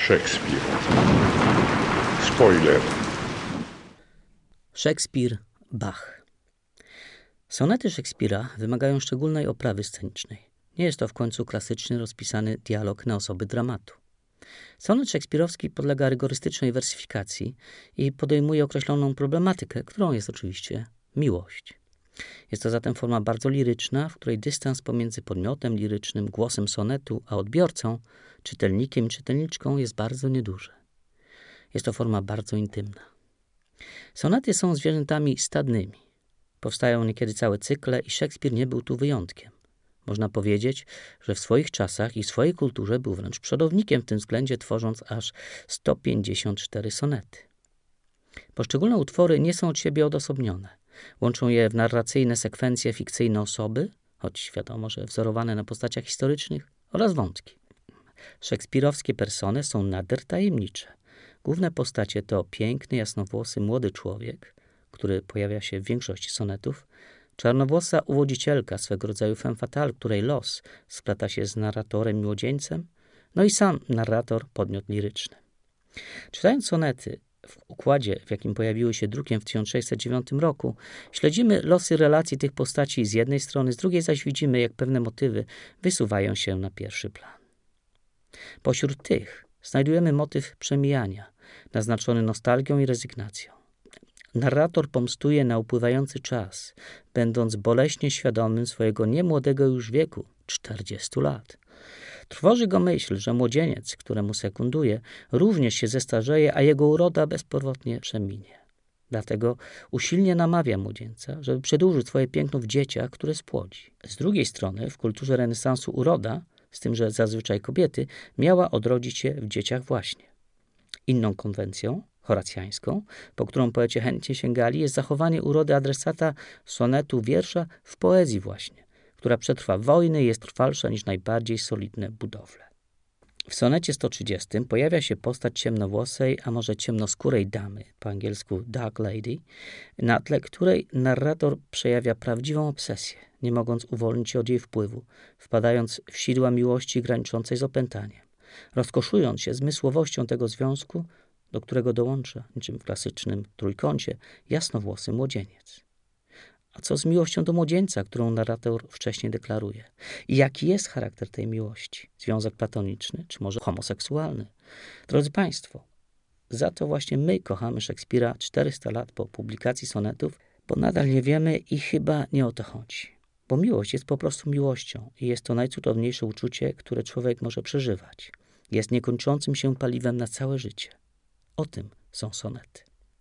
Szekspir. Spoiler. Szekspir, Bach. Sonety Szekspira wymagają szczególnej oprawy scenicznej. Nie jest to w końcu klasyczny, rozpisany dialog na osoby dramatu. Sonet szekspirowski podlega rygorystycznej wersyfikacji i podejmuje określoną problematykę, którą jest oczywiście miłość. Jest to zatem forma bardzo liryczna, w której dystans pomiędzy podmiotem lirycznym, głosem sonetu, a odbiorcą, czytelnikiem i czytelniczką jest bardzo nieduży. Jest to forma bardzo intymna. Sonety są zwierzętami stadnymi. Powstają niekiedy całe cykle i Szekspir nie był tu wyjątkiem. Można powiedzieć, że w swoich czasach i w swojej kulturze był wręcz przodownikiem w tym względzie, tworząc aż 154 sonety. Poszczególne utwory nie są od siebie odosobnione. Łączą je w narracyjne sekwencje fikcyjne osoby, choć wiadomo, że wzorowane na postaciach historycznych, oraz wątki. Szekspirowskie persony są nader tajemnicze. Główne postacie to piękny, jasnowłosy młody człowiek, który pojawia się w większości sonetów, czarnowłosa uwodzicielka, swego rodzaju femme fatale, której los splata się z narratorem i młodzieńcem, no i sam narrator, podmiot liryczny. Czytając sonety w układzie, w jakim pojawiły się drukiem w 1609 roku, śledzimy losy relacji tych postaci z jednej strony, z drugiej zaś widzimy, jak pewne motywy wysuwają się na pierwszy plan. Pośród tych znajdujemy motyw przemijania, naznaczony nostalgią i rezygnacją. Narrator pomstuje na upływający czas, będąc boleśnie świadomym swojego niemłodego już wieku, 40 lat. Trwoży go myśl, że młodzieniec, któremu sekunduje, również się zestarzeje, a jego uroda bezpowrotnie przeminie. Dlatego usilnie namawia młodzieńca, żeby przedłużył swoje piękno w dzieciach, które spłodzi. Z drugiej strony w kulturze renesansu uroda, z tym, że zazwyczaj kobiety, miała odrodzić się w dzieciach właśnie. Inną konwencją, horacjańską, po którą poeci chętnie sięgali, jest zachowanie urody adresata sonetu wiersza w poezji właśnie, która przetrwa wojny i jest trwalsza niż najbardziej solidne budowle. W sonecie 130 pojawia się postać ciemnowłosej, a może ciemnoskórej damy, po angielsku dark lady, na tle której narrator przejawia prawdziwą obsesję, nie mogąc uwolnić się od jej wpływu, wpadając w sidła miłości graniczącej z opętaniem, rozkoszując się zmysłowością tego związku, do którego dołącza, niczym w klasycznym trójkącie, jasnowłosy młodzieniec. A co z miłością do młodzieńca, którą narrator wcześniej deklaruje? I jaki jest charakter tej miłości? Związek platoniczny, czy może homoseksualny? Drodzy Państwo, za to właśnie my kochamy Szekspira 400 lat po publikacji sonetów, bo nadal nie wiemy i chyba nie o to chodzi. Bo miłość jest po prostu miłością i jest to najcudowniejsze uczucie, które człowiek może przeżywać. Jest niekończącym się paliwem na całe życie. O tym są sonety.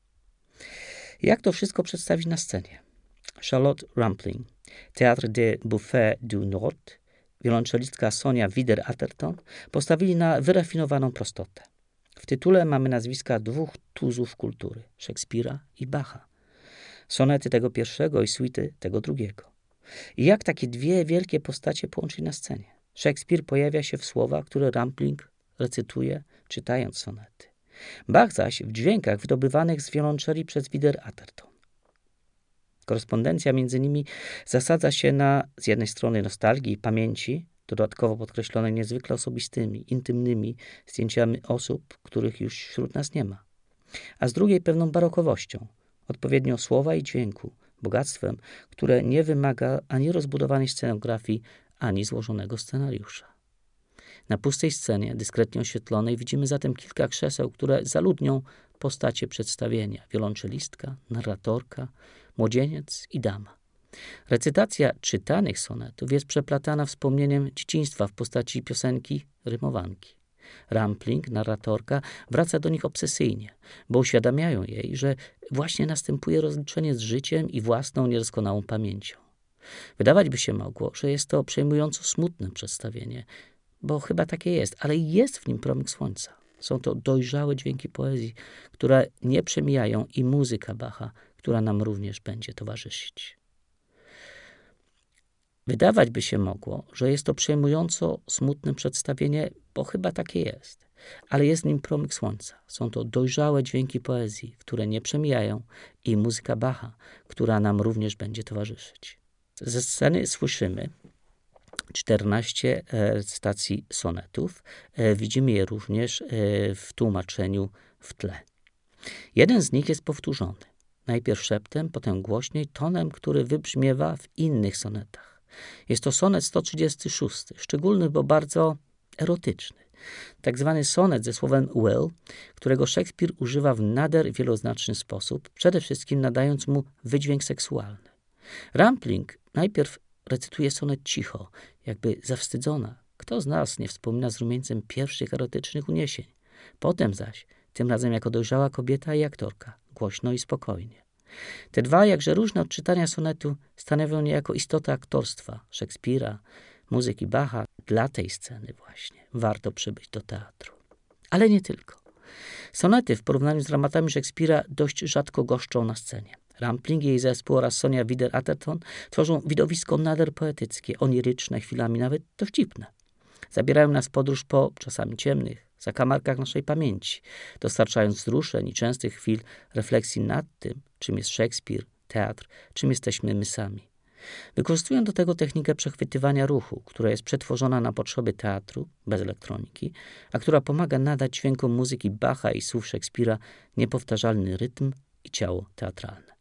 Jak to wszystko przedstawić na scenie? Charlotte Rampling, Théâtre des Buffets du Nord, wiolonczelistka Sonia Wider-Atherton postawili na wyrafinowaną prostotę. W tytule mamy nazwiska dwóch tuzów kultury, Szekspira i Bacha. Sonety tego pierwszego i suity tego drugiego. I jak takie dwie wielkie postacie połączyć na scenie? Szekspir pojawia się w słowach, które Rampling recytuje, czytając sonety. Bach zaś w dźwiękach wydobywanych z wiolonczeli przez Wider-Atherton. Korespondencja między nimi zasadza się na z jednej strony nostalgii i pamięci, dodatkowo podkreślonej niezwykle osobistymi, intymnymi zdjęciami osób, których już wśród nas nie ma, a z drugiej pewną barokowością, odpowiednio słowa i dźwięku, bogactwem, które nie wymaga ani rozbudowanej scenografii, ani złożonego scenariusza. Na pustej scenie, dyskretnie oświetlonej, widzimy zatem kilka krzeseł, które zaludnią postacie przedstawienia. Wiolonczelistka, narratorka, młodzieniec i dama. Recytacja czytanych sonetów jest przeplatana wspomnieniem dzieciństwa w postaci piosenki, rymowanki. Rampling, narratorka, wraca do nich obsesyjnie, bo uświadamiają jej, że właśnie następuje rozliczenie z życiem i własną niedoskonałą pamięcią. Wydawać by się mogło, że jest to przejmująco smutne przedstawienie, bo chyba takie jest, ale jest w nim promyk słońca. Są to dojrzałe dźwięki poezji, które nie przemijają i muzyka Bacha, która nam również będzie towarzyszyć. Wydawać by się mogło, że jest to przejmująco smutne przedstawienie, bo chyba takie jest, ale jest w nim promyk słońca. Są to dojrzałe dźwięki poezji, które nie przemijają i muzyka Bacha, która nam również będzie towarzyszyć. Ze sceny słyszymy, 14 recytacji sonetów. Widzimy je również w tłumaczeniu w tle. Jeden z nich jest powtórzony. Najpierw szeptem, potem głośniej, tonem, który wybrzmiewa w innych sonetach. Jest to sonet 136, szczególny, bo bardzo erotyczny. Tak zwany sonet ze słowem will, którego Szekspir używa w nader wieloznaczny sposób, przede wszystkim nadając mu wydźwięk seksualny. Rampling najpierw recytuje sonet cicho, jakby zawstydzona. Kto z nas nie wspomina z rumieńcem pierwszych erotycznych uniesień? Potem zaś, tym razem jako dojrzała kobieta i aktorka, głośno i spokojnie. Te dwa, jakże różne odczytania sonetu, stanowią niejako istotę aktorstwa Szekspira, muzyki Bacha. Dla tej sceny właśnie warto przybyć do teatru. Ale nie tylko. Sonety w porównaniu z dramatami Szekspira dość rzadko goszczą na scenie. Rampling i jej zespół oraz Sonia Wider-Atherton tworzą widowisko nader poetyckie, oniryczne, chwilami nawet dowcipne. Zabierają nas w podróż po, czasami ciemnych, zakamarkach naszej pamięci, dostarczając wzruszeń i częstych chwil refleksji nad tym, czym jest Szekspir, teatr, czym jesteśmy my sami. Wykorzystują do tego technikę przechwytywania ruchu, która jest przetworzona na potrzeby teatru, bez elektroniki, a która pomaga nadać dźwiękom muzyki Bacha i słów Szekspira niepowtarzalny rytm i ciało teatralne.